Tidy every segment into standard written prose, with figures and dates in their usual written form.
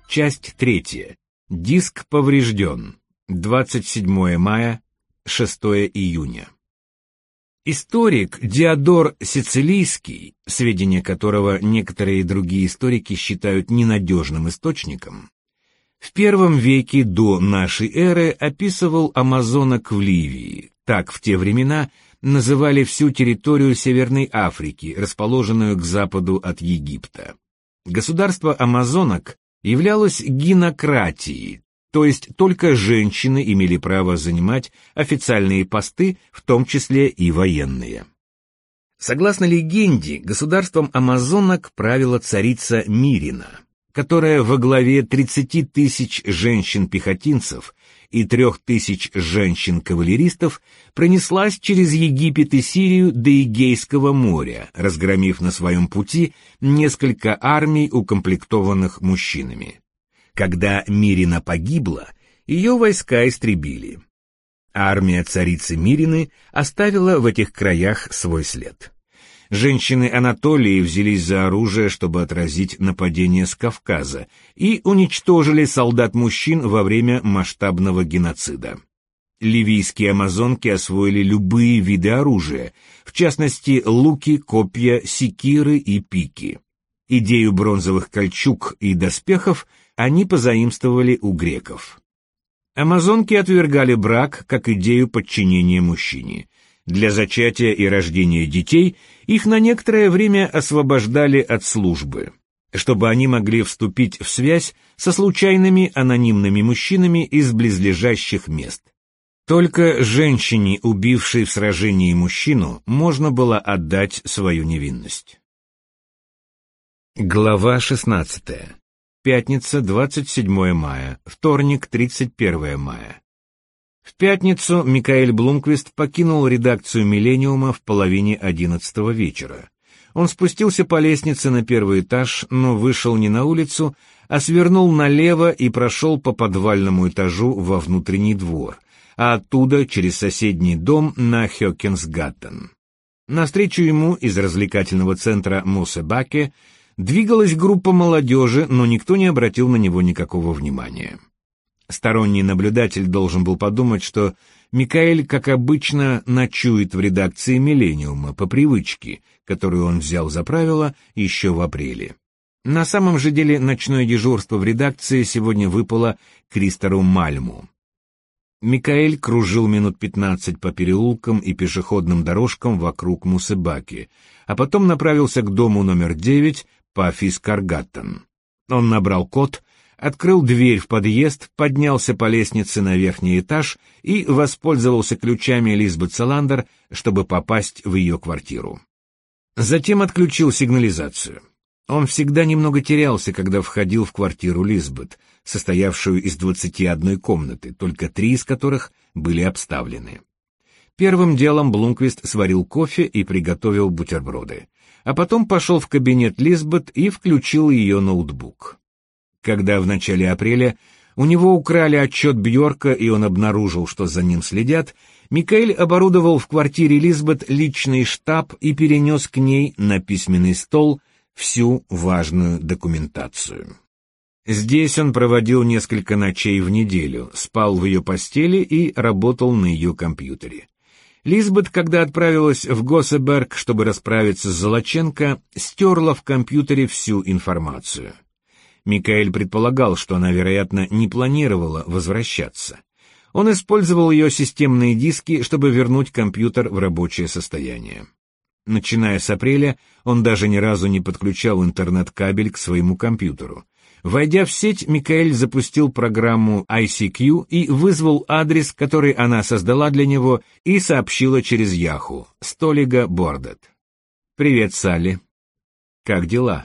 Часть 3. Диск поврежден. 27 мая, 6 июня. Историк Диодор Сицилийский, сведения которого некоторые другие историки считают ненадежным источником, в I веке до нашей эры описывал амазонок в Ливии. Так в те времена называли всю территорию Северной Африки, расположенную к западу от Египта. Государство амазонок являлось гинократией, то есть только женщины имели право занимать официальные посты, в том числе и военные. Согласно легенде, государством амазонок правила царица Мирина, которая во главе 30 тысяч женщин-пехотинцев и 3000 женщин-кавалеристов пронеслась через Египет и Сирию до Эгейского моря, разгромив на своем пути несколько армий, укомплектованных мужчинами. Когда Мирина погибла, ее войска истребили. Армия царицы Мирины оставила в этих краях свой след. Женщины Анатолии взялись за оружие, чтобы отразить нападение с Кавказа, и уничтожили солдат-мужчин во время масштабного геноцида. Ливийские амазонки освоили любые виды оружия, в частности луки, копья, секиры и пики. Идею бронзовых кольчуг и доспехов они позаимствовали у греков. Амазонки отвергали брак как идею подчинения мужчине. Для зачатия и рождения детей их на некоторое время освобождали от службы, чтобы они могли вступить в связь со случайными анонимными мужчинами из близлежащих мест. Только женщине, убившей в сражении мужчину, можно было отдать свою невинность. Глава 16. Пятница, 27 мая, вторник, 31 мая. В пятницу Микаэль Блумквист покинул редакцию «Миллениума» в половине 11 вечера. Он спустился по лестнице на первый этаж, но вышел не на улицу, а свернул налево и прошел по подвальному этажу во внутренний двор, а оттуда через соседний дом на Хёкенсгаттен. Навстречу ему из развлекательного центра Мосебаке двигалась группа молодежи, но никто не обратил на него никакого внимания. Сторонний наблюдатель должен был подумать, что Микаэль, как обычно, ночует в редакции «Миллениума» по привычке, которую он взял за правило еще в апреле. На самом же деле ночное дежурство в редакции сегодня выпало Кристору Мальму. Микаэль кружил минут 15 по переулкам и пешеходным дорожкам вокруг Мусебаки, а потом направился к дому номер 9 по Фискаргаттен. Он набрал код, открыл дверь в подъезд, поднялся по лестнице на верхний этаж и воспользовался ключами Лизбет Саландер, чтобы попасть в ее квартиру. Затем отключил сигнализацию. Он всегда немного терялся, когда входил в квартиру Лизбет, состоявшую из 21 комнаты, только 3 из которых были обставлены. Первым делом Блумквист сварил кофе и приготовил бутерброды, а потом пошел в кабинет Лизбет и включил ее ноутбук. Когда в начале апреля у него украли отчет Бьорка, и он обнаружил, что за ним следят, Микаэль оборудовал в квартире Лизбет личный штаб и перенес к ней на письменный стол всю важную документацию. Здесь он проводил несколько ночей в неделю, спал в ее постели и работал на ее компьютере. Лизбет, когда отправилась в Госеберг, чтобы расправиться с Золоченко, стерла в компьютере всю информацию. Микаэль предполагал, что она, вероятно, не планировала возвращаться. Он использовал ее системные диски, чтобы вернуть компьютер в рабочее состояние. Начиная с апреля, он даже ни разу не подключал интернет-кабель к своему компьютеру. Войдя в сеть, Микаэль запустил программу ICQ и вызвал адрес, который она создала для него, и сообщила через Yahoo: Столига Бордет. «Привет, Салли. Как дела?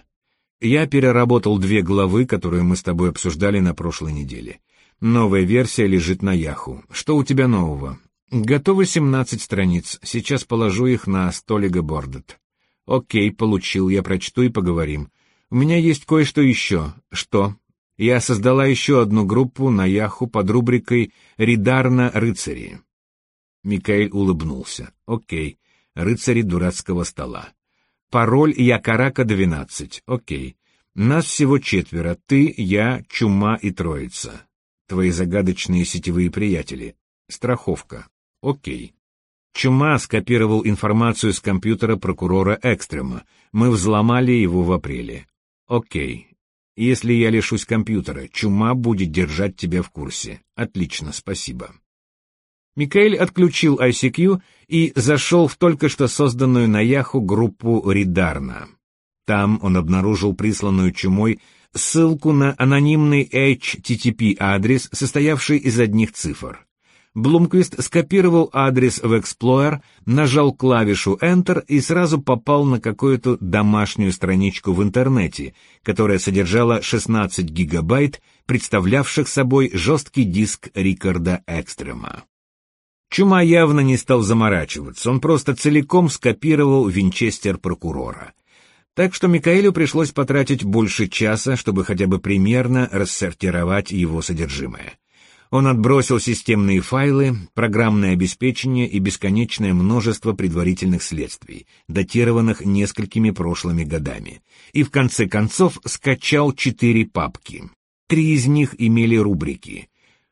Я переработал 2 главы, которые мы с тобой обсуждали на прошлой неделе. Новая версия лежит на Yahoo. Что у тебя нового? Готовы 17 страниц. Сейчас положу их на Столига Бордет. Окей, получил, я прочту и поговорим. У меня есть кое-что еще. Что? Я создала еще одну группу на Yahoo под рубрикой «Ридарна рыцари». Микаэль улыбнулся. Окей, рыцари дурацкого стола. Пароль Якарака 12. Окей. Нас всего 4. Ты, я, Чума и Троица. Твои загадочные сетевые приятели. Страховка. Окей. Чума скопировал информацию с компьютера прокурора Экстрема. Мы взломали его в апреле. Окей. Если я лишусь компьютера, Чума будет держать тебя в курсе. Отлично, спасибо. Микаэль отключил ICQ и зашел в только что созданную на Яху группу Ридарна. Там он обнаружил присланную Чумой ссылку на анонимный HTTP-адрес, состоявший из одних цифр. Блумквист скопировал адрес в Explorer, нажал клавишу Enter и сразу попал на какую-то домашнюю страничку в интернете, которая содержала 16 гигабайт, представлявших собой жесткий диск Рикарда Экстрема. Чума явно не стал заморачиваться, он просто целиком скопировал винчестер прокурора. Так что Микаэлю пришлось потратить больше часа, чтобы хотя бы примерно рассортировать его содержимое. Он отбросил системные файлы, программное обеспечение и бесконечное множество предварительных следствий, датированных несколькими прошлыми годами, и в конце концов скачал 4 папки. 3 из них имели рубрики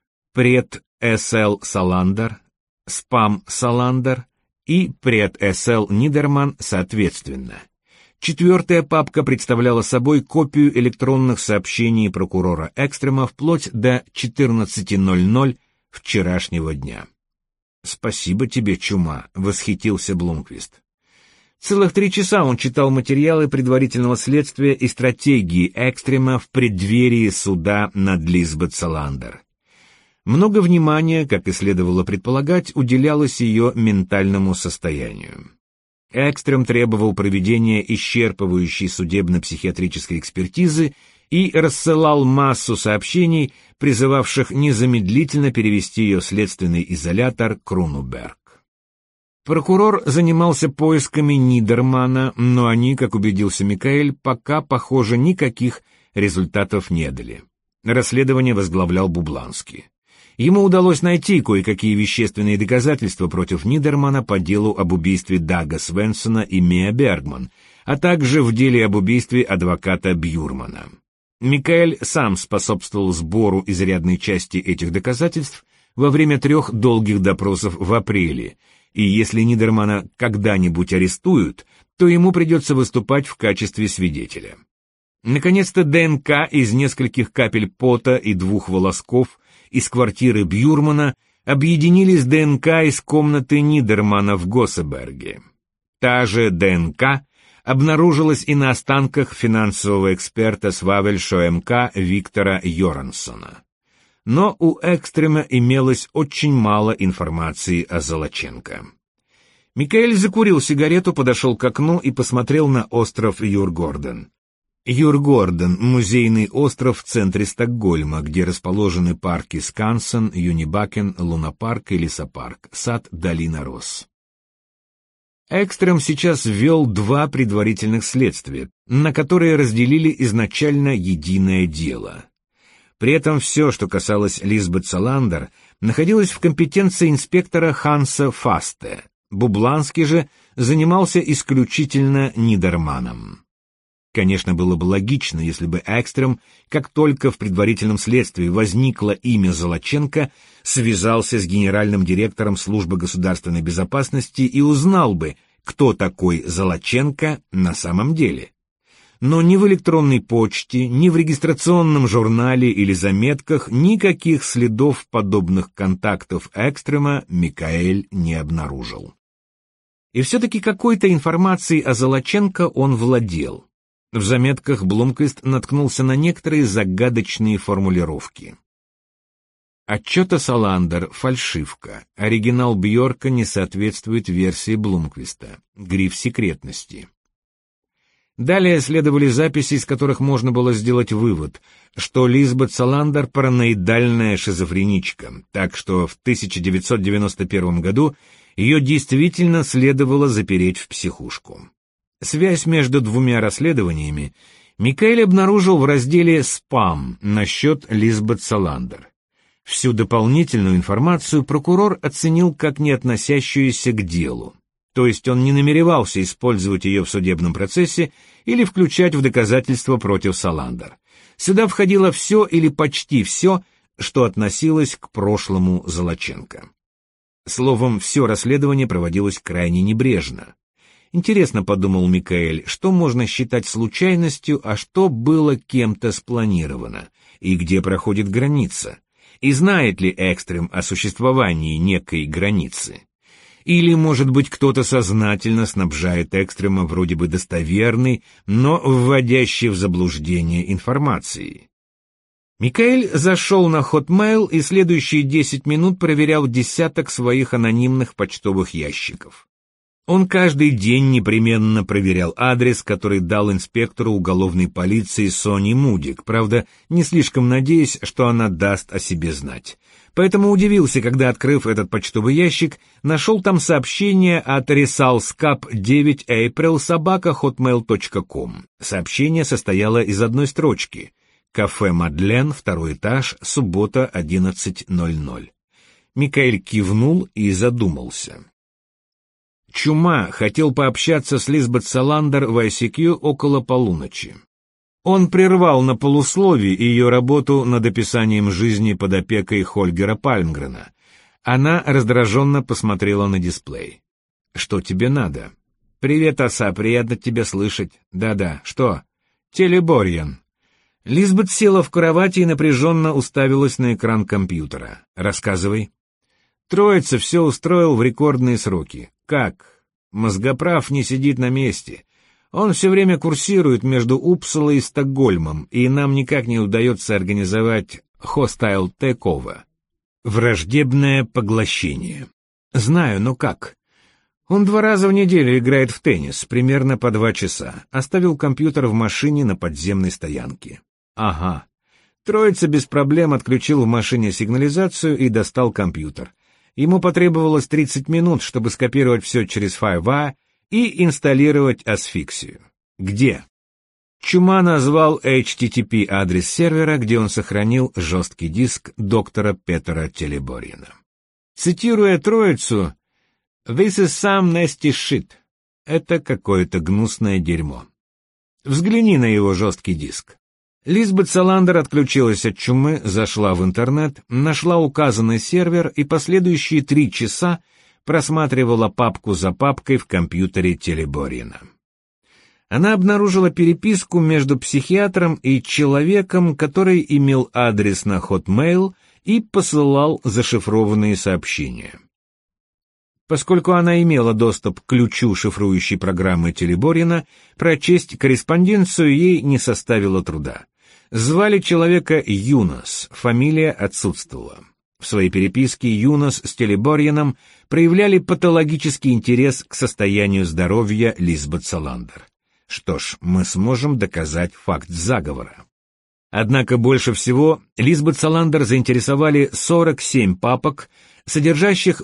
«Пред-СЛ Саландер», «Спам Саландер» и «Пред-СЛ Нидерман» соответственно. 4-я папка представляла собой копию электронных сообщений прокурора Экстрема вплоть до 14:00 вчерашнего дня. «Спасибо тебе, Чума», — восхитился Блумквист. Целых 3 часа он читал материалы предварительного следствия и стратегии Экстрема в преддверии суда над Лизбет Саландер. Много внимания, как и следовало предполагать, уделялось ее ментальному состоянию. Экстрем требовал проведения исчерпывающей судебно-психиатрической экспертизы и рассылал массу сообщений, призывавших незамедлительно перевести ее в следственный изолятор Крунуберг. Прокурор занимался поисками Нидермана, но они, как убедился Микаэль, пока, похоже, никаких результатов не дали. Расследование возглавлял Бубланский. Ему удалось найти кое-какие вещественные доказательства против Нидермана по делу об убийстве Дага Свенсона и Миа Бергман, а также в деле об убийстве адвоката Бьюрмана. Микаэль сам способствовал сбору изрядной части этих доказательств во время 3 долгих допросов в апреле, и если Нидермана когда-нибудь арестуют, то ему придется выступать в качестве свидетеля. Наконец-то ДНК из нескольких капель пота и 2 волосков из квартиры Бьюрмана объединились с ДНК из комнаты Нидермана в Госсеберге. Та же ДНК обнаружилась и на останках финансового эксперта Свавельшо МК Виктора Йоранссона. Но у Экстрема имелось очень мало информации о Золоченко. Микаэль закурил сигарету, подошел к окну и посмотрел на остров Юргорден. Юргорден — музейный остров в центре Стокгольма, где расположены парки Скансен, Юнибакен, Лунапарк и Лесопарк, сад Долина Рос. Экстрем сейчас вел 2 предварительных следствия, на которые разделили изначально единое дело. При этом все, что касалось Лизбет Саландер, находилось в компетенции инспектора Ханса Фасте. Бубланский же занимался исключительно Нидерманом. Конечно, было бы логично, если бы Экстрем, как только в предварительном следствии возникло имя Золоченко, связался с генеральным директором Службы государственной безопасности и узнал бы, кто такой Золоченко на самом деле. Но ни в электронной почте, ни в регистрационном журнале или заметках никаких следов подобных контактов Экстрема Микаэль не обнаружил. И все-таки какой-то информацией о Золоченко он владел. В заметках Блумквист наткнулся на некоторые загадочные формулировки. Отчет о Саландер — фальшивка. Оригинал Бьорка не соответствует версии Блумквиста. Гриф секретности. Далее следовали записи, из которых можно было сделать вывод, что Лизбет Саландер — параноидальная шизофреничка, так что в 1991 году ее действительно следовало запереть в психушку. Связь между 2 расследованиями Микаэль обнаружил в разделе «Спам» насчет Лизбет Саландер. Всю дополнительную информацию прокурор оценил как не относящуюся к делу. То есть он не намеревался использовать ее в судебном процессе или включать в доказательства против Саландер. Сюда входило все или почти все, что относилось к прошлому Золоченко. Словом, все расследование проводилось крайне небрежно. Интересно, подумал Микаэль, что можно считать случайностью, а что было кем-то спланировано, и где проходит граница, и знает ли Экстрем о существовании некой границы. Или, может быть, кто-то сознательно снабжает Экстрема вроде бы достоверной, но вводящей в заблуждение информацией. Микаэль зашел на Hotmail и следующие 10 минут проверял десяток своих анонимных почтовых ящиков. Он каждый день непременно проверял адрес, который дал инспектору уголовной полиции Сони Мудик, правда, не слишком надеясь, что она даст о себе знать. Поэтому удивился, когда, открыв этот почтовый ящик, нашел там сообщение от resalscap9april@hotmail.com. Сообщение состояло из одной строчки. «Кафе Мадлен, 2-й этаж, суббота, 11:00». Микаэль кивнул и задумался. Чума хотел пообщаться с Лизбет Саландер в ICQ около полуночи. Он прервал на полусловии ее работу над описанием жизни под опекой Хольгера Пальмгрена. Она раздраженно посмотрела на дисплей. «Что тебе надо?» «Привет, оса, приятно тебя слышать». «Да-да, что?» «Телеборьян». Лизбет села в кровати и напряженно уставилась на экран компьютера. «Рассказывай». Троица все устроил в рекордные сроки. Как? Мозгоправ не сидит на месте. Он все время курсирует между Упсалой и Стокгольмом, и нам никак не удается организовать hostile takeover. Враждебное поглощение. Знаю, но как? Он 2 раза в неделю играет в теннис, примерно по 2 часа. Оставил компьютер в машине на подземной стоянке. Ага. Троица без проблем отключил в машине сигнализацию и достал компьютер. Ему потребовалось 30 минут, чтобы скопировать все через Fiverr и инсталлировать асфиксию. Где? Чума назвал HTTP адрес сервера, где он сохранил жесткий диск доктора Петера Телеборьяна. Цитируя троицу, «This is some nasty shit». Это какое-то гнусное дерьмо. Взгляни на его жесткий диск. Лизбет Саландер отключилась от чумы, зашла в интернет, нашла указанный сервер и последующие 3 часа просматривала папку за папкой в компьютере Телеборьяна. Она обнаружила переписку между психиатром и человеком, который имел адрес на Hotmail и посылал зашифрованные сообщения. Поскольку она имела доступ к ключу шифрующей программы Телеборьяна, прочесть корреспонденцию ей не составило труда. Звали человека Юнос, фамилия отсутствовала. В своей переписке Юнос с Телеборьяном проявляли патологический интерес к состоянию здоровья Лизбет Саландер. Что ж, мы сможем доказать факт заговора. Однако больше всего Лизбет Саландер заинтересовали 47 папок, содержащих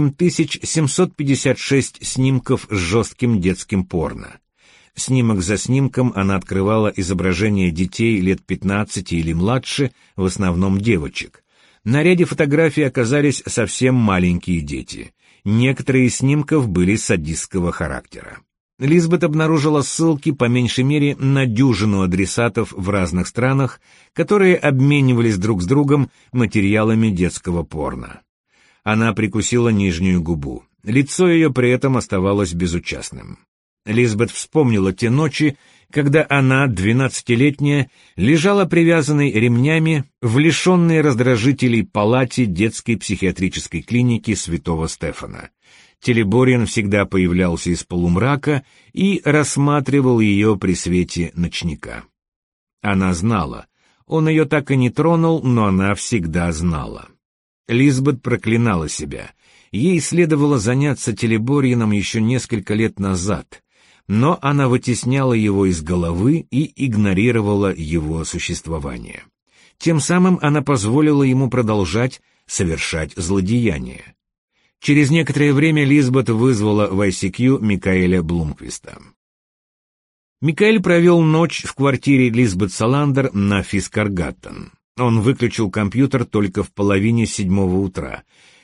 8756 снимков с жестким детским порно. Снимок за снимком она открывала изображения детей лет 15 или младше, в основном девочек. На ряде фотографий оказались совсем маленькие дети. Некоторые из снимков были садистского характера. Лизбет обнаружила ссылки по меньшей мере на 10 адресатов в разных странах, которые обменивались друг с другом материалами детского порно. Она прикусила нижнюю губу. Лицо ее при этом оставалось безучастным. Лизбет вспомнила те ночи, когда она, 12-летняя, лежала привязанной ремнями в лишенной раздражителей палате детской психиатрической клиники Святого Стефана. Телеборьян всегда появлялся из полумрака и рассматривал ее при свете ночника. Она знала. Он ее так и не тронул, но она всегда знала. Лизбет проклинала себя. Ей следовало заняться Телеборьяном еще несколько лет назад, но она вытесняла его из головы и игнорировала его существование. Тем самым она позволила ему продолжать совершать злодеяния. Через некоторое время Лизбет вызвала в ICQ Микаэля Блумквиста. Микаэль провел ночь в квартире Лизбет Саландер на Фискаргаттен. Он выключил компьютер только в половине 7 утра.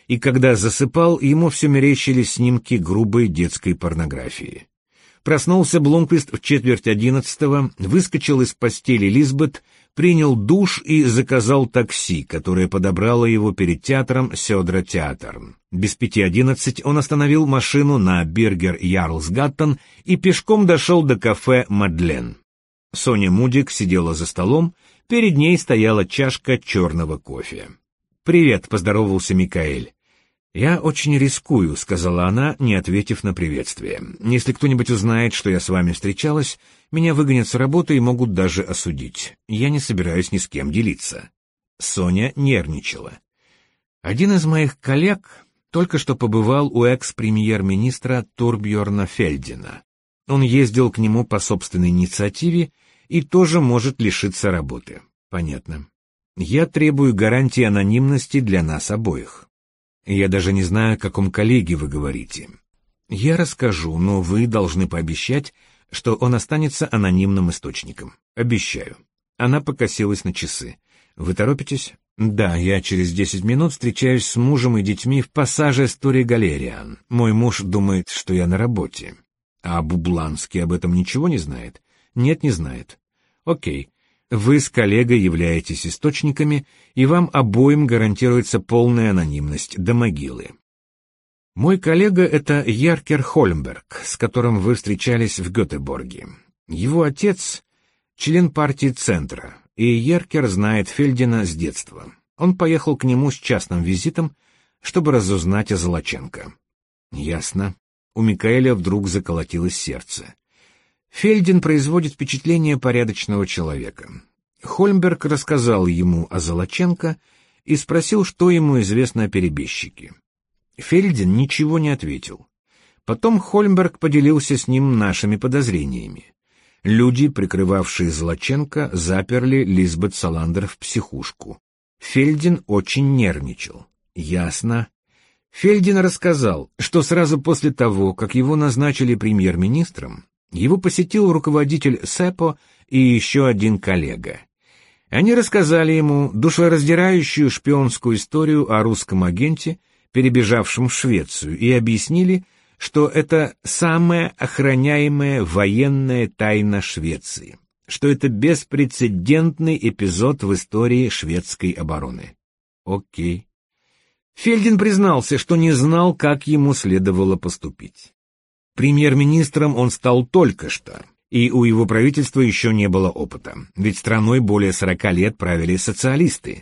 и когда засыпал, ему все мерещились снимки грубой детской порнографии. Проснулся Блумквист в 10:45, выскочил из постели Лизбет, принял душ и заказал такси, которое подобрало его перед театром Сёдра Театрн. Без 5:11 он остановил машину на Биргер Ярлсгаттен и пешком дошел до кафе «Мадлен». Соня Мудик сидела за столом, перед ней стояла чашка черного кофе. «Привет», — поздоровался Микаэль. «Я очень рискую», — сказала она, не ответив на приветствие. «Если кто-нибудь узнает, что я с вами встречалась, меня выгонят с работы и могут даже осудить. Я не собираюсь ни с кем делиться». Соня нервничала. «Один из моих коллег только что побывал у экс-премьер-министра Торбьорна Фельдина. Он ездил к нему по собственной инициативе и тоже может лишиться работы». «Понятно. Я требую гарантии анонимности для нас обоих». «Я даже не знаю, о каком коллеге вы говорите. Я расскажу, но вы должны пообещать, что он останется анонимным источником. Обещаю». Она покосилась на часы. «Вы торопитесь?» «Да, я через 10 минут встречаюсь с мужем и детьми в пассаже Стори Галериан. Мой муж думает, что я на работе». «А Бубланский об этом ничего не знает?» «Нет, не знает». «Окей. Вы с коллегой являетесь источниками, и вам обоим гарантируется полная анонимность до могилы. Мой коллега — это Яркер Хольмберг, с которым вы встречались в Гетеборге. Его отец — член партии Центра, и Яркер знает Фельдина с детства. Он поехал к нему с частным визитом, чтобы разузнать о Золоченко». «Ясно». У Микаэля вдруг заколотилось сердце. Фельдин производит впечатление порядочного человека. Хольмберг рассказал ему о Золоченко и спросил, что ему известно о перебежчике. Фельдин ничего не ответил. Потом Хольмберг поделился с ним нашими подозрениями. Люди, прикрывавшие Золоченко, заперли Лизбет Саландер в психушку. Фельдин очень нервничал. «Ясно». Фельдин рассказал, что сразу после того, как его назначили премьер-министром, его посетил руководитель СЭПО и еще один коллега. Они рассказали ему душераздирающую шпионскую историю о русском агенте, перебежавшем в Швецию, и объяснили, что это самая охраняемая военная тайна Швеции, что это беспрецедентный эпизод в истории шведской обороны. Окей. Фельдин признался, что не знал, как ему следовало поступить. Премьер-министром он стал только что, и у его правительства еще не было опыта, ведь страной более 40 лет правили социалисты.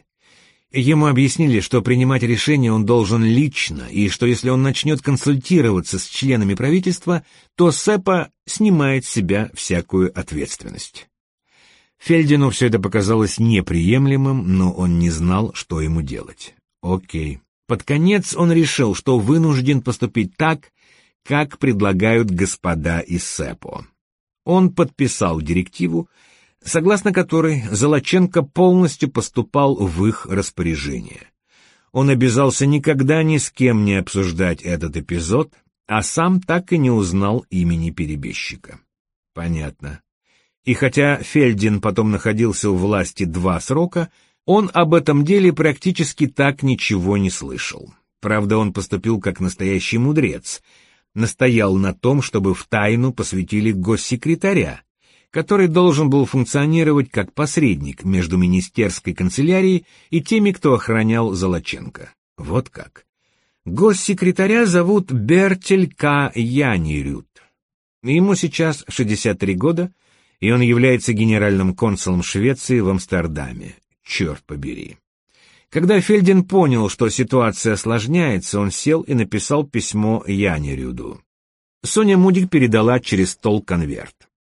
Ему объяснили, что принимать решения он должен лично, и что если он начнет консультироваться с членами правительства, то СЭПО снимает с себя всякую ответственность. Фельдину все это показалось неприемлемым, но он не знал, что ему делать. Окей. Под конец он решил, что вынужден поступить так, как предлагают господа из СЭПО. Он подписал директиву, согласно которой Золоченко полностью поступал в их распоряжение. Он обязался никогда ни с кем не обсуждать этот эпизод, а сам так и не узнал имени перебежчика. Понятно. И хотя Фельдин потом находился у власти 2 срока, он об этом деле практически так ничего не слышал. Правда, он поступил как настоящий мудрец, настоял на том, чтобы в тайну посвятили госсекретаря, который должен был функционировать как посредник между министерской канцелярией и теми, кто охранял Золоченко. Вот как. Госсекретаря зовут Бертель К. Янирют. Ему сейчас 63 года, и он является генеральным консулом Швеции в Амстердаме. Черт побери. Когда Фельдин понял, что ситуация осложняется, он сел и написал письмо Янирюду. Соня Мудик передала через стол конверт.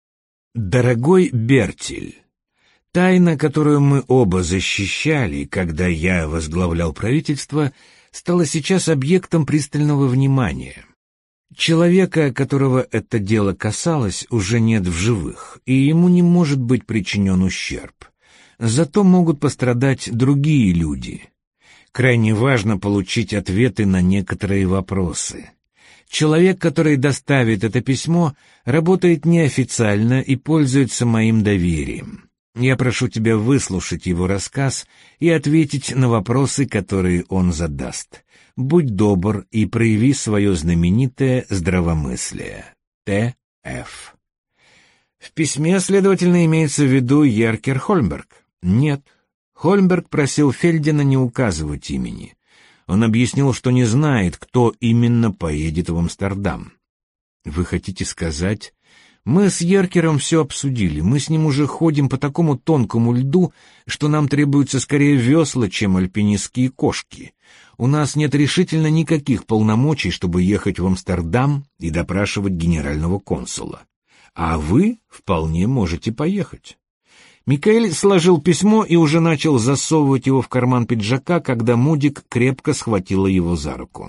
«Дорогой Бертель, тайна, которую мы оба защищали, когда я возглавлял правительство, стала сейчас объектом пристального внимания. Человека, которого это дело касалось, уже нет в живых, и ему не может быть причинен ущерб. Зато могут пострадать другие люди. Крайне важно получить ответы на некоторые вопросы. Человек, который доставит это письмо, работает неофициально и пользуется моим доверием. Я прошу тебя выслушать его рассказ и ответить на вопросы, которые он задаст. будь добр и прояви свое знаменитое здравомыслие. Т.Ф. В письме, следовательно, имеется в виду Еркер Хольмберг? Нет. Хольмберг просил Фельдина не указывать имени. Он объяснил, что не знает, кто именно поедет в Амстердам. Вы хотите сказать... Мы с Еркером все обсудили, мы с ним уже ходим по такому тонкому льду, что нам требуются скорее весла, чем альпинистские кошки. У нас нет решительно никаких полномочий, чтобы ехать в Амстердам и допрашивать генерального консула. А вы вполне можете поехать. Микаэль сложил письмо и уже начал засовывать его в карман пиджака, когда Мудик крепко схватила его за руку.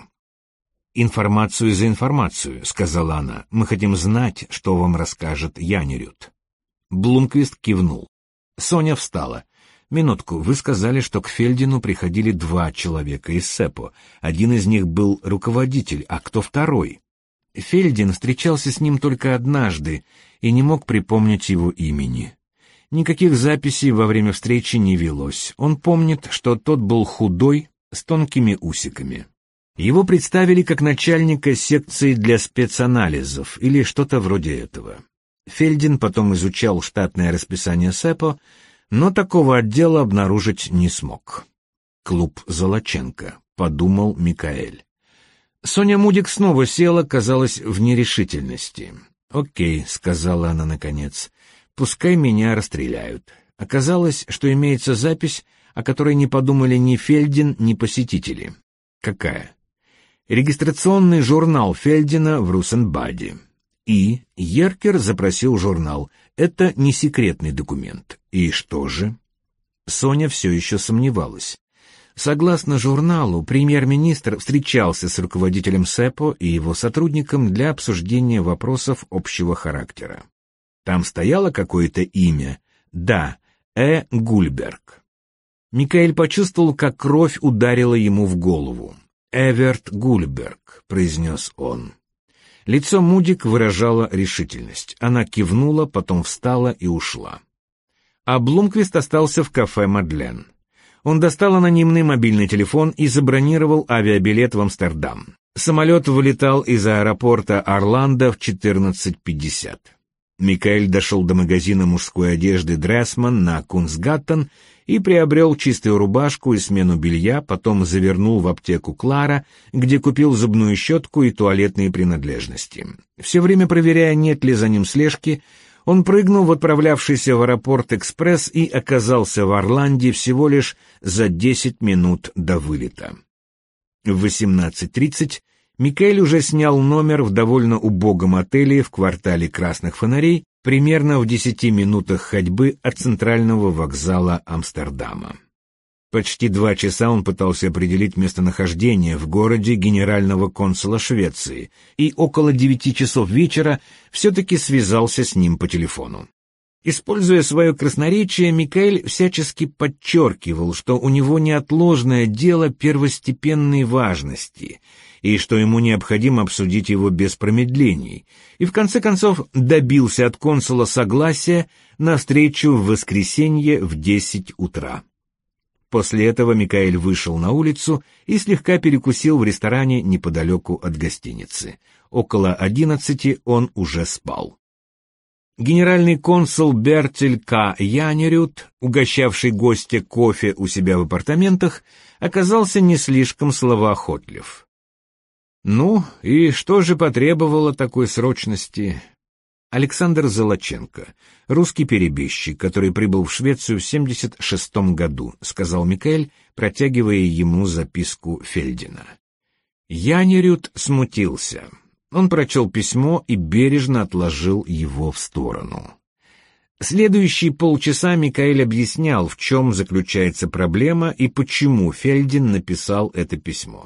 «Информацию за информацию», — сказала она. «Мы хотим знать, что вам расскажет Янерют». Блумквист кивнул. Соня встала. «Минутку, вы сказали, что к Фельдину приходили 2 человека из СЭПО. Один из них был руководитель, а кто второй?» Фельдин встречался с ним только однажды и не мог припомнить его имени. Никаких записей во время встречи не велось. Он помнит, что тот был худой, с тонкими усиками. Его представили как начальника секции для спецанализов или что-то вроде этого. Фельдин потом изучал штатное расписание СЭПО, но такого отдела обнаружить не смог. «Клуб Золоченко», — подумал Микаэль. Соня Мудик снова села, казалось, в нерешительности. «Окей», — сказала она наконец, — «пускай меня расстреляют». Оказалось, что имеется запись, о которой не подумали ни Фельдин, ни посетители. Какая? Регистрационный журнал Фельдина в Русенбаде. И Еркер запросил журнал. Это не секретный документ. И что же? Соня все еще сомневалась. Согласно журналу, премьер-министр встречался с руководителем СЭПО и его сотрудником для обсуждения вопросов общего характера. Там стояло какое-то имя? Да, Гульберг. Микаэль почувствовал, как кровь ударила ему в голову. «Эверт Гульберг», — произнес он. Лицо Мудик выражало решительность. Она кивнула, потом встала и ушла. А Блумквист остался в кафе «Мадлен». Он достал анонимный мобильный телефон и забронировал авиабилет в Амстердам. Самолет вылетал из аэропорта Орландо в 14:50. Микаэль дошел до магазина мужской одежды «Дрессман» на Кунсгаттен и приобрел чистую рубашку и смену белья, потом завернул в аптеку «Клара», где купил зубную щетку и туалетные принадлежности. Все время проверяя, нет ли за ним слежки, он прыгнул в отправлявшийся в аэропорт экспресс и оказался в Орланде всего лишь за 10 минут до вылета. В 18:30 Микаэль уже снял номер в довольно убогом отеле в квартале Красных Фонарей, примерно в 10 минутах ходьбы от центрального вокзала Амстердама. Почти 2 часа он пытался определить местонахождение в городе генерального консула Швеции, и около 9 часов вечера все-таки связался с ним по телефону. Используя свое красноречие, Микаэль всячески подчеркивал, что у него неотложное дело первостепенной важности, и что ему необходимо обсудить его без промедлений, и в конце концов добился от консула согласия на встречу в воскресенье в 10 утра. После этого Микаэль вышел на улицу и слегка перекусил в ресторане неподалеку от гостиницы. Около 11 он уже спал. Генеральный консул Бертель К. Янерют, угощавший гостя кофе у себя в апартаментах, оказался не слишком словоохотлив. Ну, и что же потребовало такой срочности? Александр Золоченко, русский перебежчик, который прибыл в Швецию в 1976 году, сказал Микаэль, протягивая ему записку Фельдина. Янерют смутился. Он прочел письмо и бережно отложил его в сторону. Следующие полчаса Микаэль объяснял, в чем заключается проблема и почему Фельдин написал это письмо.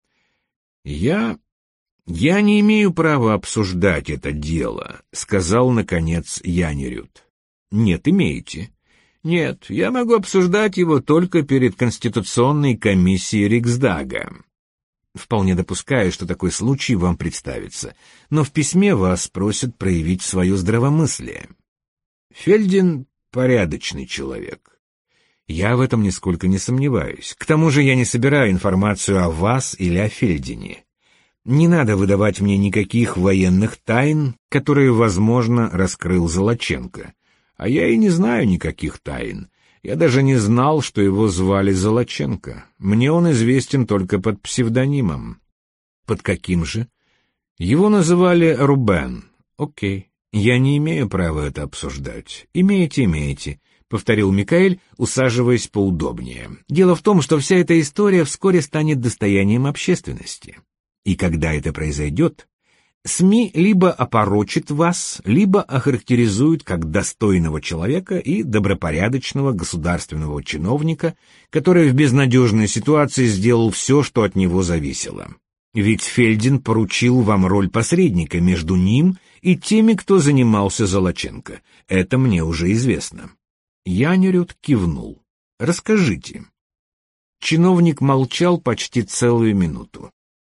«Я не имею права обсуждать это дело», — сказал, наконец, Янерют. «Нет, имеете». «Нет, я могу обсуждать его только перед Конституционной комиссией Риксдага». «Вполне допускаю, что такой случай вам представится, но в письме вас просят проявить свое здравомыслие». Фельдин — порядочный человек. Я в этом нисколько не сомневаюсь. К тому же я не собираю информацию о вас или о Фельдине. Не надо выдавать мне никаких военных тайн, которые, возможно, раскрыл Золоченко. А я и не знаю никаких тайн. Я даже не знал, что его звали Золоченко. Мне он известен только под псевдонимом. Под каким же? Его называли Рубен. Окей. Я не имею права это обсуждать. Имеете. — повторил Микаэль, усаживаясь поудобнее. «Дело в том, что вся эта история вскоре станет достоянием общественности. И когда это произойдет, СМИ либо опорочат вас, либо охарактеризуют как достойного человека и добропорядочного государственного чиновника, который в безнадежной ситуации сделал все, что от него зависело. Ведь Фельдин поручил вам роль посредника между ним и теми, кто занимался Золоченко. Это мне уже известно». Янерюд кивнул. «Расскажите». Чиновник молчал почти целую минуту.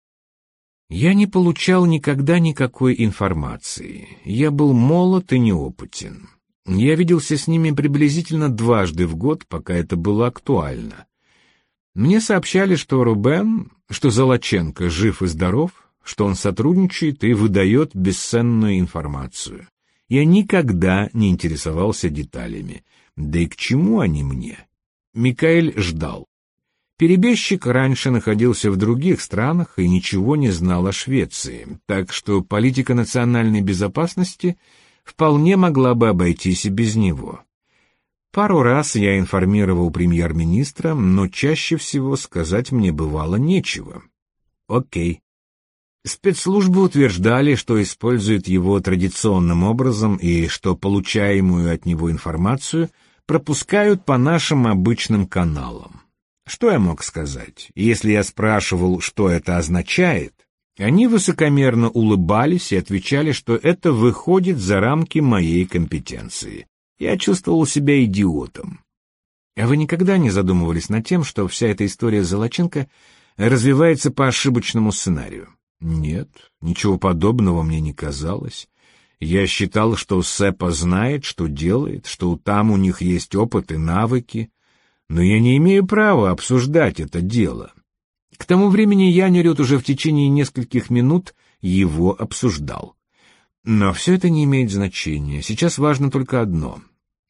«Я не получал никогда никакой информации. Я был молод и неопытен. Я виделся с ними приблизительно дважды в год, пока это было актуально. Мне сообщали, что Рубен, что Золоченко жив и здоров, что он сотрудничает и выдает бесценную информацию. Я никогда не интересовался деталями. Да и к чему они мне?» Микаэль ждал. Перебежчик раньше находился в других странах и ничего не знал о Швеции, так что политика национальной безопасности вполне могла бы обойтись и без него. Пару раз я информировал премьер-министра, но чаще всего сказать мне бывало нечего. Окей. Спецслужбы утверждали, что используют его традиционным образом и что получаемую от него информацию пропускают по нашим обычным каналам. Что я мог сказать? Если я спрашивал, что это означает, они высокомерно улыбались и отвечали, что это выходит за рамки моей компетенции. Я чувствовал себя идиотом. А вы никогда не задумывались над тем, что вся эта история Золоченко развивается по ошибочному сценарию? Нет, ничего подобного мне не казалось. Я считал, что Сэпа знает, что делает, что там у них есть опыт и навыки, но я не имею права обсуждать это дело. К тому времени Янерюд уже в течение нескольких минут его обсуждал. Но все это не имеет значения. Сейчас важно только одно.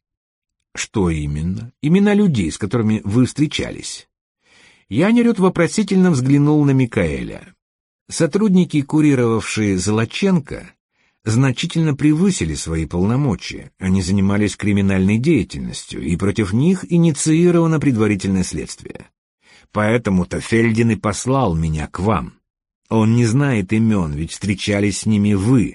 Что именно? Имена людей, с которыми вы встречались. Янерюд вопросительно взглянул на Микаэля. Сотрудники, курировавшие Золоченко, значительно превысили свои полномочия. Они занимались криминальной деятельностью, и против них инициировано предварительное следствие. Поэтому-то Фельдин и послал меня к вам. Он не знает имен, ведь встречались с ними вы.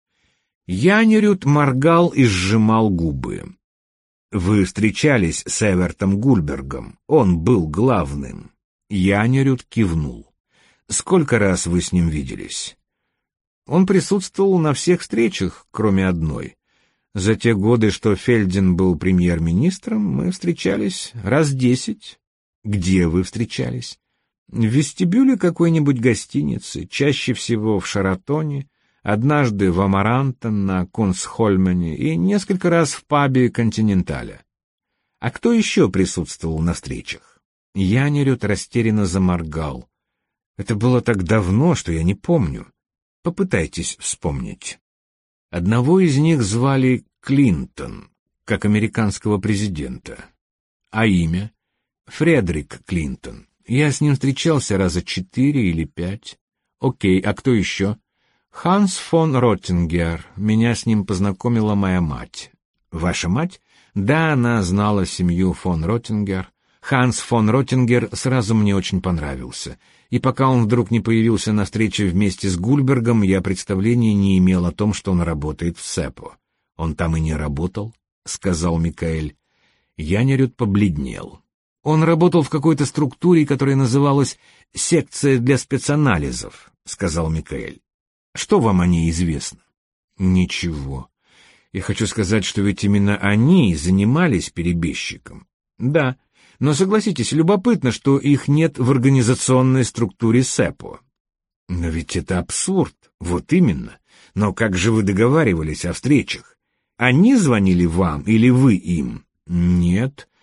Янерюд моргал и сжимал губы. Вы встречались с Эвертом Гульбергом, он был главным. Янерюд кивнул. Сколько раз вы с ним виделись? Он присутствовал на всех встречах, кроме одной. За те годы, что Фельдин был премьер-министром, мы встречались раз 10. Где вы встречались? В вестибюле какой-нибудь гостиницы, чаще всего в Шаратоне, однажды в Амарантен на Кунсхольмене и несколько раз в пабе Континенталя. А кто еще присутствовал на встречах? Янерюд растерянно заморгал. Это было так давно, что я не помню. Попытайтесь вспомнить. Одного из них звали Клинтон, как американского президента. А имя? Фредерик Клинтон. Я с ним встречался раза 4 или 5. Окей, а кто еще? Ханс фон Роттингер. Меня с ним познакомила моя мать. Ваша мать? Да, она знала семью фон Роттингер. Ханс фон Роттингер сразу мне очень понравился. И пока он вдруг не появился на встрече вместе с Гульбергом, я представления не имел о том, что он работает в Сэпо. Он там и не работал, — сказал Микаэль. Янерюд побледнел. Он работал в какой-то структуре, которая называлась «Секция для спецанализов», — сказал Микаэль. Что вам о ней известно? Ничего. Я хочу сказать, что ведь именно они занимались перебежчиком. Да. Но согласитесь, любопытно, что их нет в организационной структуре Сэпо. Но ведь это абсурд. Вот именно. Но как же вы договаривались о встречах? Они звонили вам или вы им? Нет.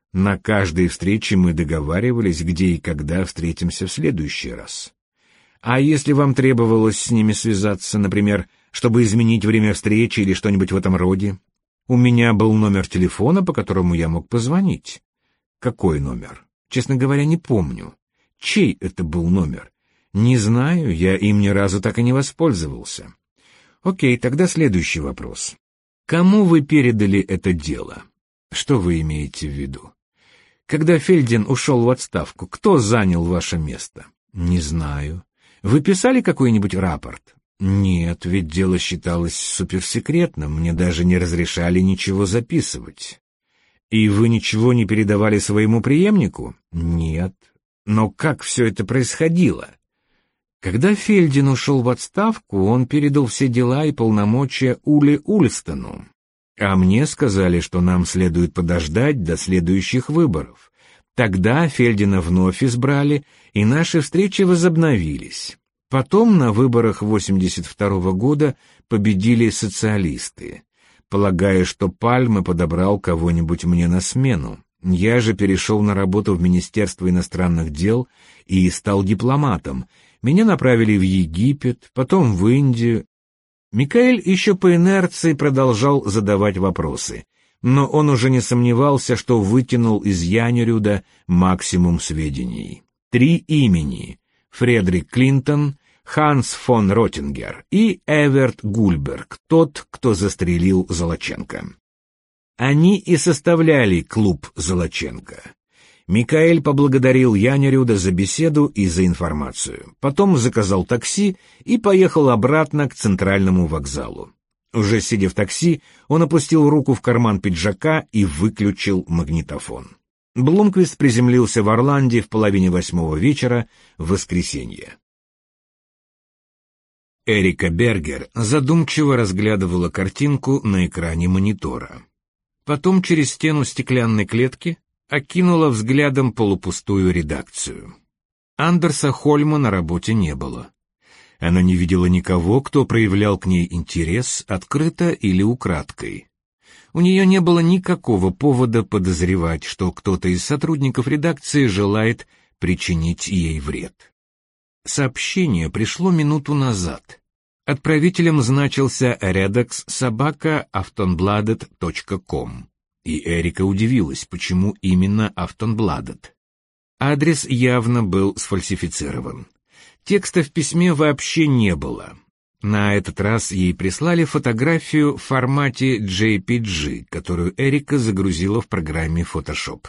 На каждой встрече мы договаривались, где и когда встретимся в следующий раз. А если вам требовалось с ними связаться, например, чтобы изменить время встречи или что-нибудь в этом роде, у меня был номер телефона, по которому я мог позвонить. Какой номер? Честно говоря, не помню. Чей это был номер? Не знаю, я им ни разу так и не воспользовался. Окей, тогда следующий вопрос. Кому вы передали это дело? Что вы имеете в виду? Когда Фельдин ушел в отставку, кто занял ваше место? Не знаю. Вы писали какой-нибудь рапорт? Нет, ведь дело считалось суперсекретным, мне даже не разрешали ничего записывать. И вы ничего не передавали своему преемнику? Нет. Но как все это происходило? Когда Фельдин ушел в отставку, он передал все дела и полномочия Уле Ульстону. А мне сказали, что нам следует подождать до следующих выборов. Тогда Фельдина вновь избрали, и наши встречи возобновились. Потом на выборах 1982 года победили социалисты. Полагая, что Пальме подобрал кого-нибудь мне на смену. Я же перешел на работу в Министерство иностранных дел и стал дипломатом. Меня направили в Египет, потом в Индию. Микаэль еще по инерции продолжал задавать вопросы, но он уже не сомневался, что вытянул из Янерюда максимум сведений. 3 имени: Фредерик Клинтон, Ханс фон Роттингер и Эверт Гульберг, тот, кто застрелил Золоченко. Они и составляли клуб Золоченко. Микаэль поблагодарил Янерюда за беседу и за информацию. Потом заказал такси и поехал обратно к центральному вокзалу. Уже сидя в такси, он опустил руку в карман пиджака и выключил магнитофон. Блумквист приземлился в Орланде в 7:30 вечера в воскресенье. Эрика Бергер задумчиво разглядывала картинку на экране монитора. Потом через стену стеклянной клетки окинула взглядом полупустую редакцию. Андерса Хольма на работе не было. Она не видела никого, кто проявлял к ней интерес открыто или украдкой. У нее не было никакого повода подозревать, что кто-то из сотрудников редакции желает причинить ей вред. Сообщение пришло минуту назад. Отправителем значился redax@aftonbladet.com. И Эрика удивилась, почему именно Aftonbladet. Адрес явно был сфальсифицирован. Текста в письме вообще не было. На этот раз ей прислали фотографию в формате JPG, которую Эрика загрузила в программе Photoshop.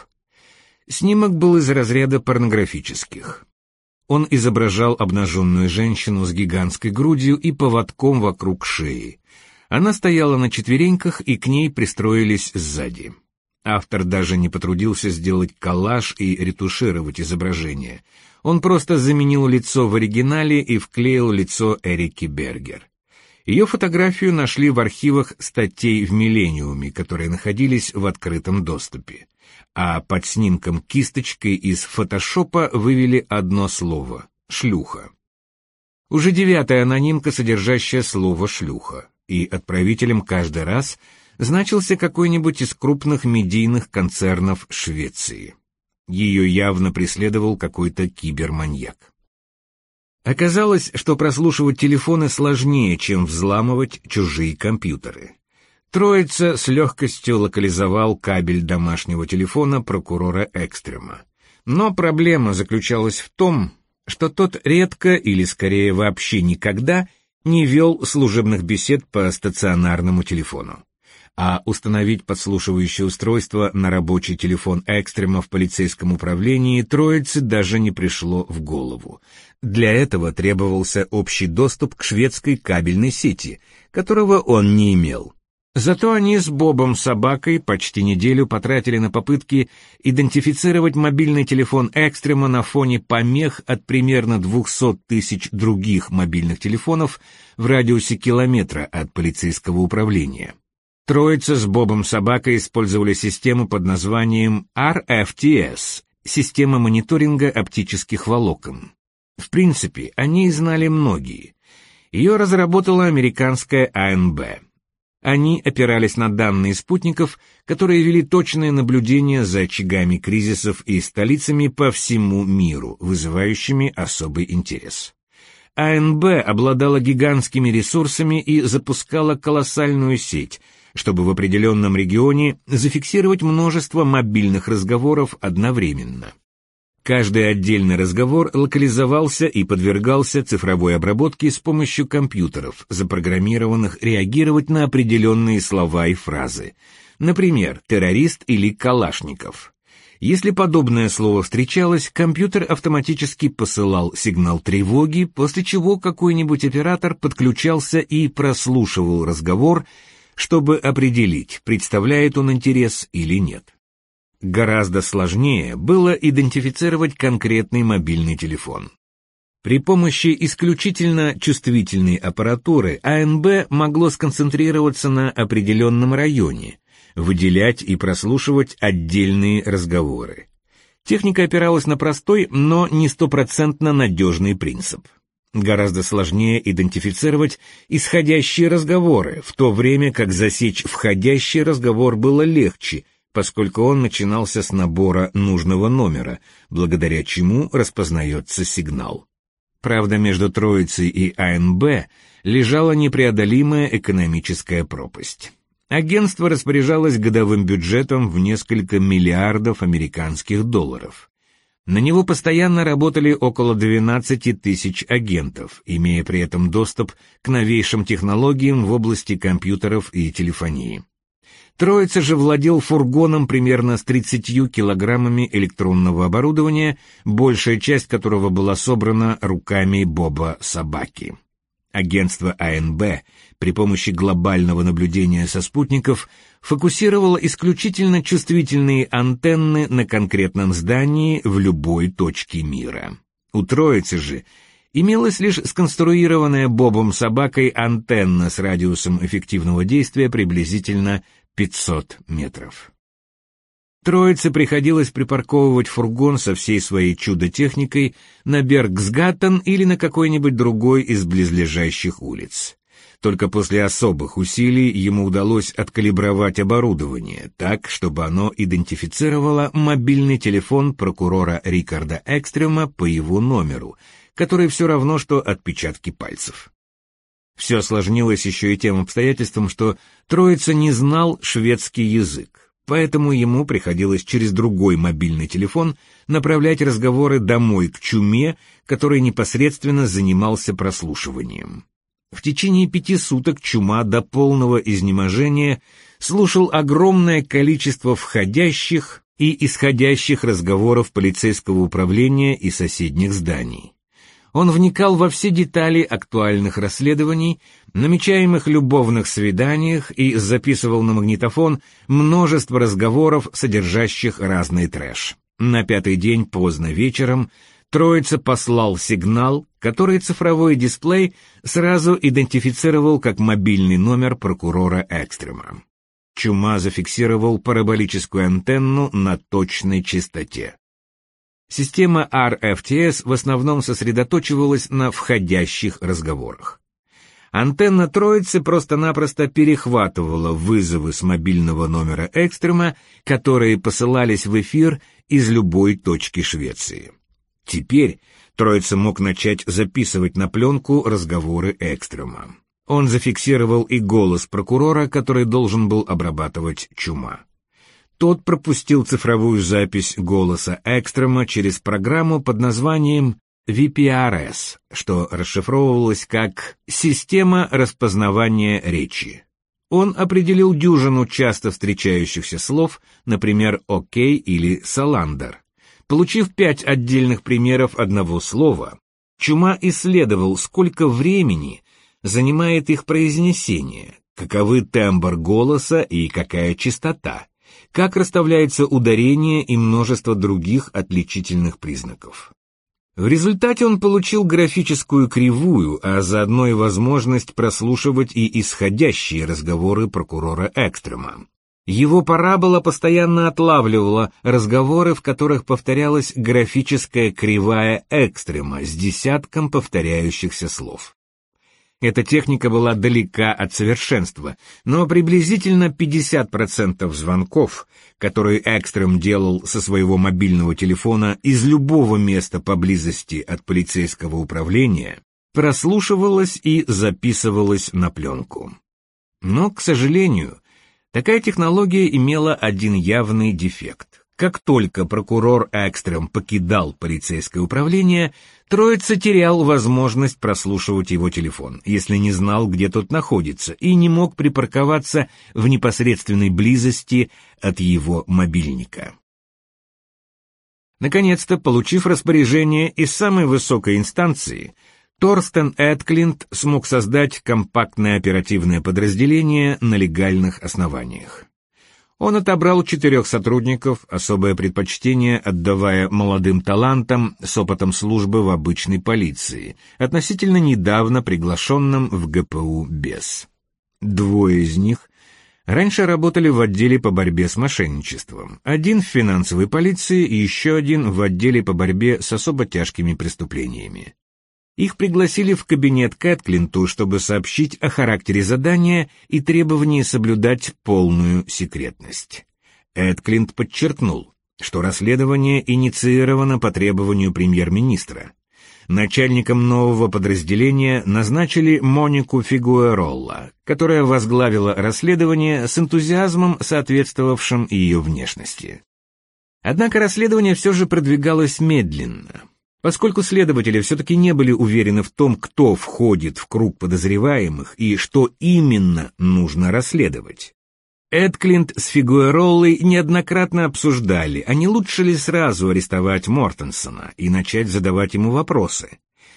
Снимок был из разряда порнографических. Он изображал обнаженную женщину с гигантской грудью и поводком вокруг шеи. Она стояла на четвереньках, и к ней пристроились сзади. Автор даже не потрудился сделать коллаж и ретушировать изображение. Он просто заменил лицо в оригинале и вклеил лицо Эрики Бергер. Ее фотографию нашли в архивах статей в «Миллениуме», которые находились в открытом доступе. А под снимком кисточкой из фотошопа вывели одно слово — «шлюха». Уже 9-я анонимка, содержащая слово «шлюха», и отправителем каждый раз значился какой-нибудь из крупных медийных концернов Швеции. Ее явно преследовал какой-то киберманьяк. Оказалось, что прослушивать телефоны сложнее, чем взламывать чужие компьютеры. Троица с легкостью локализовал кабель домашнего телефона прокурора Экстрема. Но проблема заключалась в том, что тот редко, или скорее вообще никогда, не вел служебных бесед по стационарному телефону. А установить подслушивающее устройство на рабочий телефон Экстрема в полицейском управлении троице даже не пришло в голову. Для этого требовался общий доступ к шведской кабельной сети, которого он не имел. Зато они с Бобом Собакой почти неделю потратили на попытки идентифицировать мобильный телефон Экстрема на фоне помех от примерно 200 тысяч других мобильных телефонов в радиусе километра от полицейского управления. Троица с Бобом Собакой использовали систему под названием RFTS — система мониторинга оптических волокон. В принципе, о ней знали многие. Ее разработала американская АНБ. Они опирались на данные спутников, которые вели точное наблюдение за очагами кризисов и столицами по всему миру, вызывающими особый интерес. АНБ обладала гигантскими ресурсами и запускала колоссальную сеть, чтобы в определенном регионе зафиксировать множество мобильных разговоров одновременно. Каждый отдельный разговор локализовался и подвергался цифровой обработке с помощью компьютеров, запрограммированных реагировать на определенные слова и фразы. Например, террорист или калашников. Если подобное слово встречалось, компьютер автоматически посылал сигнал тревоги, после чего какой-нибудь оператор подключался и прослушивал разговор, чтобы определить, представляет он интерес или нет. Гораздо сложнее было идентифицировать конкретный мобильный телефон. При помощи исключительно чувствительной аппаратуры АНБ могло сконцентрироваться на определенном районе, выделять и прослушивать отдельные разговоры. Техника опиралась на простой, но не стопроцентно надежный принцип. Гораздо сложнее идентифицировать исходящие разговоры, в то время как засечь входящий разговор было легче, поскольку он начинался с набора нужного номера, благодаря чему распознается сигнал. Правда, между Троицей и АНБ лежала непреодолимая экономическая пропасть. Агентство распоряжалось годовым бюджетом в несколько миллиардов американских долларов. На него постоянно работали около 12 тысяч агентов, имея при этом доступ к новейшим технологиям в области компьютеров и телефонии. Троица же владел фургоном примерно с 30 килограммами электронного оборудования, большая часть которого была собрана руками Боба Собаки. Агентство АНБ при помощи глобального наблюдения со спутников фокусировало исключительно чувствительные антенны на конкретном здании в любой точке мира. У Троицы же имелась лишь сконструированная Бобом Собакой антенна с радиусом эффективного действия приблизительно 500 метров. Троице приходилось припарковывать фургон со всей своей чудо-техникой на Бергсгаттен или на какой-нибудь другой из близлежащих улиц. Только после особых усилий ему удалось откалибровать оборудование так, чтобы оно идентифицировало мобильный телефон прокурора Рикарда Экстрема по его номеру, который все равно, что отпечатки пальцев. Все осложнилось еще и тем обстоятельством, что Троица не знал шведский язык, поэтому ему приходилось через другой мобильный телефон направлять разговоры домой к Чуме, который непосредственно занимался прослушиванием. В течение 5 суток Чума до полного изнеможения слушал огромное количество входящих и исходящих разговоров полицейского управления и соседних зданий. Он вникал во все детали актуальных расследований, намечаемых любовных свиданиях и записывал на магнитофон множество разговоров, содержащих разный трэш. На 5-й день поздно вечером Троица послал сигнал, который цифровой дисплей сразу идентифицировал как мобильный номер прокурора Экстрема. Чума зафиксировал параболическую антенну на точной частоте. Система RFTS в основном сосредоточивалась на входящих разговорах. Антенна Троицы просто-напросто перехватывала вызовы с мобильного номера Экстрема, которые посылались в эфир из любой точки Швеции. Теперь Троица мог начать записывать на пленку разговоры Экстрема. Он зафиксировал и голос прокурора, который должен был обрабатывать Чума. Тот пропустил цифровую запись голоса Экстрема через программу под названием VPRS, что расшифровывалось как «Система распознавания речи». Он определил дюжину часто встречающихся слов, например, «окей» или «саландер». Получив 5 отдельных примеров одного слова, Чума исследовал, сколько времени занимает их произнесение, каковы тембр голоса и какая частота, как расставляется ударение и множество других отличительных признаков. В результате он получил графическую кривую, а заодно и возможность прослушивать и исходящие разговоры прокурора Экстрема. Его парабола постоянно отлавливала разговоры, в которых повторялась графическая кривая Экстрема с десятком повторяющихся слов. Эта техника была далека от совершенства, но приблизительно 50% звонков, которые Экстрем делал со своего мобильного телефона из любого места поблизости от полицейского управления, прослушивалось и записывалось на пленку. Но, к сожалению, такая технология имела один явный дефект. Как только прокурор Экстрем покидал полицейское управление, Троица терял возможность прослушивать его телефон, если не знал, где тот находится, и не мог припарковаться в непосредственной близости от его мобильника. Наконец-то, получив распоряжение из самой высокой инстанции, Торстен Эдклинт смог создать компактное оперативное подразделение на легальных основаниях. Он отобрал 4 сотрудников, особое предпочтение отдавая молодым талантам с опытом службы в обычной полиции, относительно недавно приглашенным в ГПУ БЕС. 2 из них раньше работали в отделе по борьбе с мошенничеством, 1 в финансовой полиции и еще 1 в отделе по борьбе с особо тяжкими преступлениями. Их пригласили в кабинет к Эдклинту, чтобы сообщить о характере задания и требовании соблюдать полную секретность. Эдклинт подчеркнул, что расследование инициировано по требованию премьер-министра. Начальником нового подразделения назначили Монику Фигуэролла, которая возглавила расследование с энтузиазмом, соответствовавшим ее внешности. Однако расследование все же продвигалось медленно. Поскольку следователи все-таки не были уверены в том, кто входит в круг подозреваемых и что именно нужно расследовать. Эдклинт с Фигуэроллой неоднократно обсуждали, а не лучше ли сразу арестовать Мортенсона и начать задавать ему вопросы.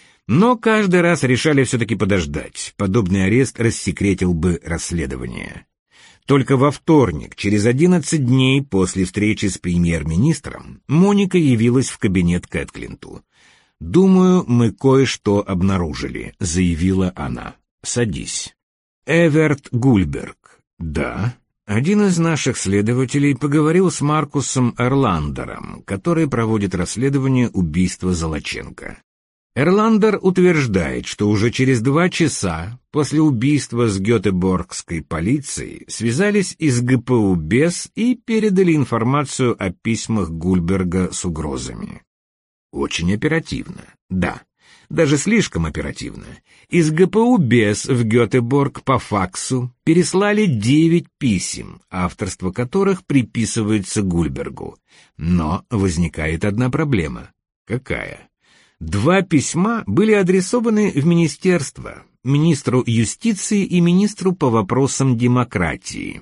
Но каждый раз решали все-таки подождать, подобный арест рассекретил бы расследование. Только во вторник, через 11 дней после встречи с премьер-министром, Моника явилась в кабинет к Эдклинту. «Думаю, мы кое-что обнаружили», — заявила она. «Садись». Эверт Гульберг. «Да». Один из наших следователей поговорил с Маркусом Эрландером, который проводит расследование убийства Золоченко. Эрландер утверждает, что уже через 2 часа после убийства с гетеборгской полицией связались из ГПУ БЕС и передали информацию о письмах Гульберга с угрозами. Очень оперативно, да, даже слишком оперативно. Из ГПУ БЕС в Гетеборг по факсу переслали 9 писем, авторство которых приписывается Гульбергу. Но возникает одна проблема. Какая? 2 письма были адресованы в министерство, министру юстиции и министру по вопросам демократии.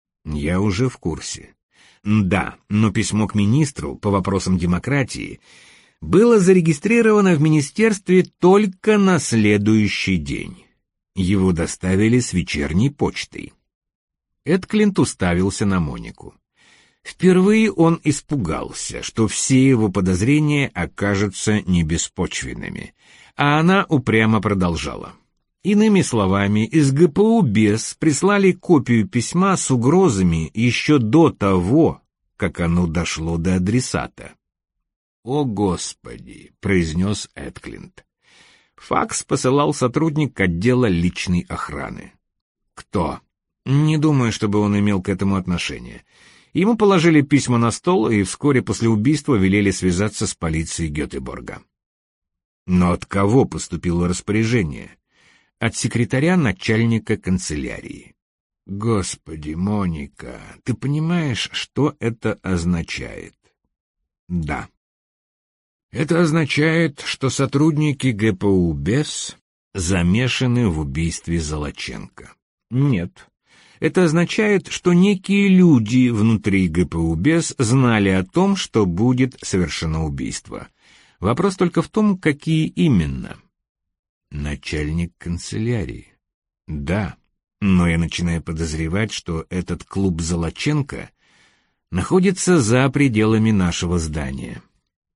Я уже в курсе. Да, но письмо к министру по вопросам демократии было зарегистрировано в министерстве только на следующий день. Его доставили с вечерней почтой. Эдклинт уставился на Монику. Впервые он испугался, что все его подозрения окажутся небеспочвенными, а она упрямо продолжала. Иными словами, из ГПУ БЕС прислали копию письма с угрозами еще до того, как оно дошло до адресата. «О, Господи!» — произнес Эдклинт. Факс посылал сотрудник отдела личной охраны. «Кто?» «Не думаю, чтобы он имел к этому отношение». Ему положили письма на стол и вскоре после убийства велели связаться с полицией Гетеборга. Но от кого поступило распоряжение? От секретаря начальника канцелярии. Господи, Моника, ты понимаешь, что это означает? Да. Это означает, что сотрудники ГПУ БЕС замешаны в убийстве Золоченко. Нет. Это означает, что некие люди внутри ГПУ БЕС знали о том, что будет совершено убийство. Вопрос только в том, какие именно. Начальник канцелярии. Да, но я начинаю подозревать, что этот клуб Золоченко находится за пределами нашего здания.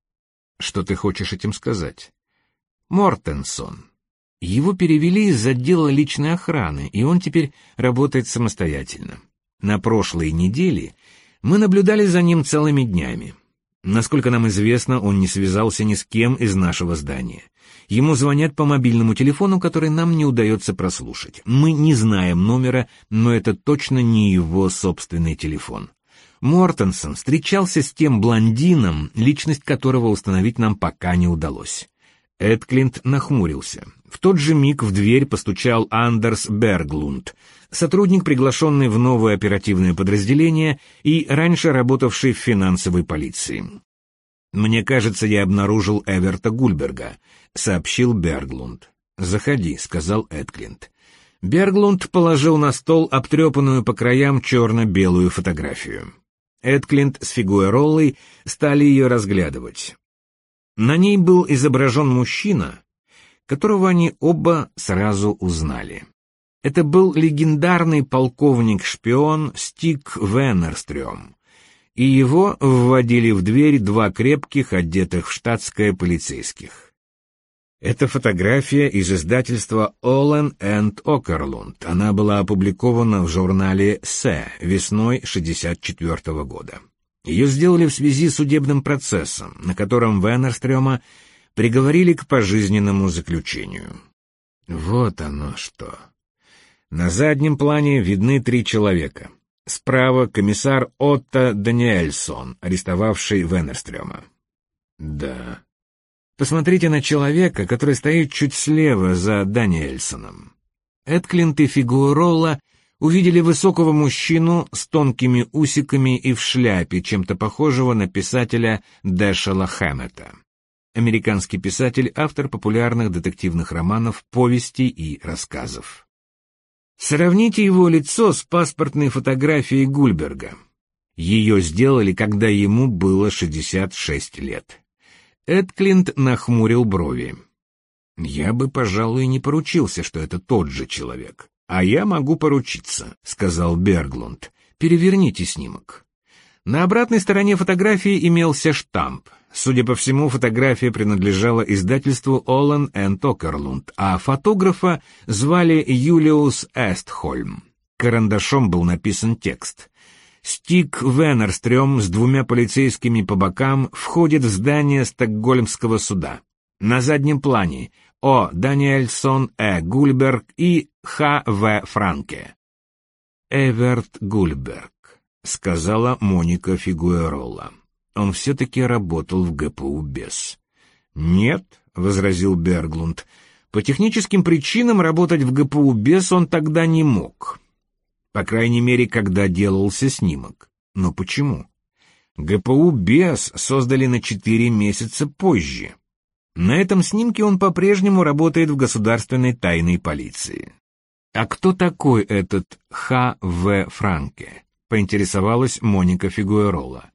Что ты хочешь этим сказать? Мортенсон. Его перевели из отдела личной охраны, и он теперь работает самостоятельно. На прошлой неделе мы наблюдали за ним целыми днями. Насколько нам известно, он не связался ни с кем из нашего здания. Ему звонят по мобильному телефону, который нам не удается прослушать. Мы не знаем номера, но это точно не его собственный телефон. Мортенсон встречался с тем блондином, личность которого установить нам пока не удалось. Эдклинт нахмурился. В тот же миг в дверь постучал Андерс Берглунд, сотрудник, приглашенный в новое оперативное подразделение и раньше работавший в финансовой полиции. «Мне кажется, я обнаружил Эверта Гульберга», — сообщил Берглунд. «Заходи», — сказал Эдклинт. Берглунд положил на стол обтрепанную по краям черно-белую фотографию. Эдклинт с Фигуэроллой стали ее разглядывать. На ней был изображен мужчина, которого они оба сразу узнали. Это был легендарный полковник-шпион Стиг Веннерстрём, и его вводили в дверь два крепких, одетых в штатское полицейских. Это фотография из издательства Олен энд Окерлунд. Она была опубликована в журнале «Се» весной 1964 года. Ее сделали в связи с судебным процессом, на котором Веннерстрёма приговорили к пожизненному заключению. Вот оно что. На заднем плане видны три человека. Справа комиссар Отто Даниэльсон, арестовавший Веннерстрёма. Да. Посмотрите на человека, который стоит чуть слева за Даниэльсоном. Эдклинт и Фигуэролла увидели высокого мужчину с тонкими усиками и в шляпе, чем-то похожего на писателя Дэшела Хэммета. Американский писатель, автор популярных детективных романов, повестей и рассказов. Сравните его лицо с паспортной фотографией Гульберга. Ее сделали, когда ему было 66 лет. Эдклинт нахмурил брови. «Я бы, пожалуй, не поручился, что это тот же человек. А я могу поручиться», — сказал Берглунд. «Переверните снимок». На обратной стороне фотографии имелся штамп. Судя по всему, фотография принадлежала издательству Олен энд Окерлунд, а фотографа звали Юлиус Эстхольм. Карандашом был написан текст. Стиг Веннерстрём с двумя полицейскими по бокам входит в здание Стокгольмского суда. На заднем плане О. Даниэльсон, Э. Гульберг и Х. В. Франке. «Эверт Гульберг», — сказала Моника Фигуэролла. «Он все-таки работал в ГПУ БЕС». «Нет», — возразил Берглунд, — «по техническим причинам работать в ГПУ БЕС он тогда не мог». По крайней мере, когда делался снимок. Но почему? ГПУ БЕС создали на 4 месяца позже. На этом снимке он по-прежнему работает в государственной тайной полиции. «А кто такой этот Х. В. Франке?» — поинтересовалась Моника Фигуэролла.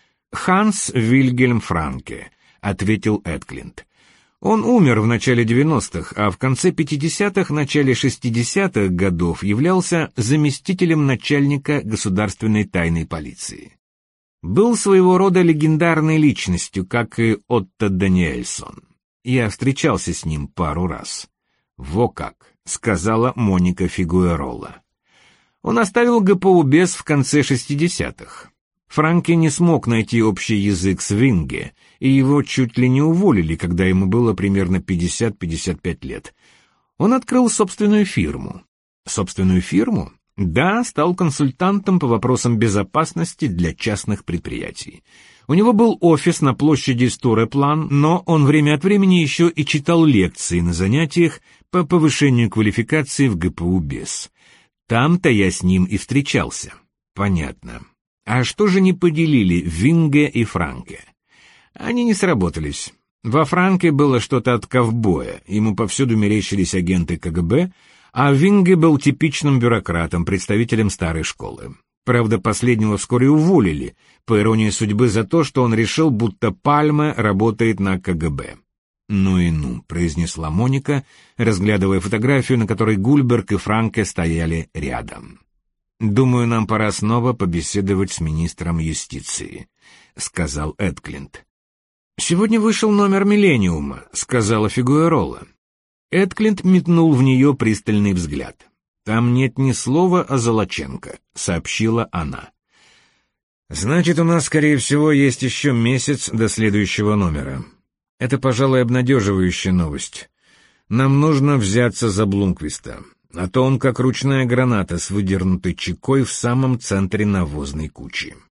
«Ханс Вильгельм Франке», — ответил Эдклинт. Он умер в начале 90-х, а в конце 50-х, начале 60-х годов являлся заместителем начальника государственной тайной полиции. Был своего рода легендарной личностью, как и Отто Даниэльсон. Я встречался с ним пару раз. «Во как», — сказала Моника Фигуэролла. Он оставил ГПУ БЕС в конце 60-х. Франке не смог найти общий язык с Винге, и его чуть ли не уволили, когда ему было примерно 50-55 лет. Он открыл собственную фирму. Собственную фирму? Да, стал консультантом по вопросам безопасности для частных предприятий. У него был офис на площади Стуреплан, но он время от времени еще и читал лекции на занятиях по повышению квалификации в ГПУ БЕС. Там-то я с ним и встречался. Понятно. А что же не поделили Винге и Франке? Они не сработались. Во Франке было что-то от ковбоя, ему повсюду мерещились агенты КГБ, а Винге был типичным бюрократом, представителем старой школы. Правда, последнего вскоре уволили, по иронии судьбы, за то, что он решил, будто Пальме работает на КГБ. «Ну и ну», — произнесла Моника, разглядывая фотографию, на которой Гульберг и Франке стояли рядом. «Думаю, нам пора снова побеседовать с министром юстиции», — сказал Эдклинт. «Сегодня вышел номер «Миллениума», — сказала Фигуэролла. Эдклинт метнул в нее пристальный взгляд. «Там нет ни слова о Золоченко», — сообщила она. «Значит, у нас, скорее всего, есть еще месяц до следующего номера». Это, пожалуй, обнадеживающая новость. Нам нужно взяться за Блумквиста, а то он как ручная граната с выдернутой чекой в самом центре навозной кучи.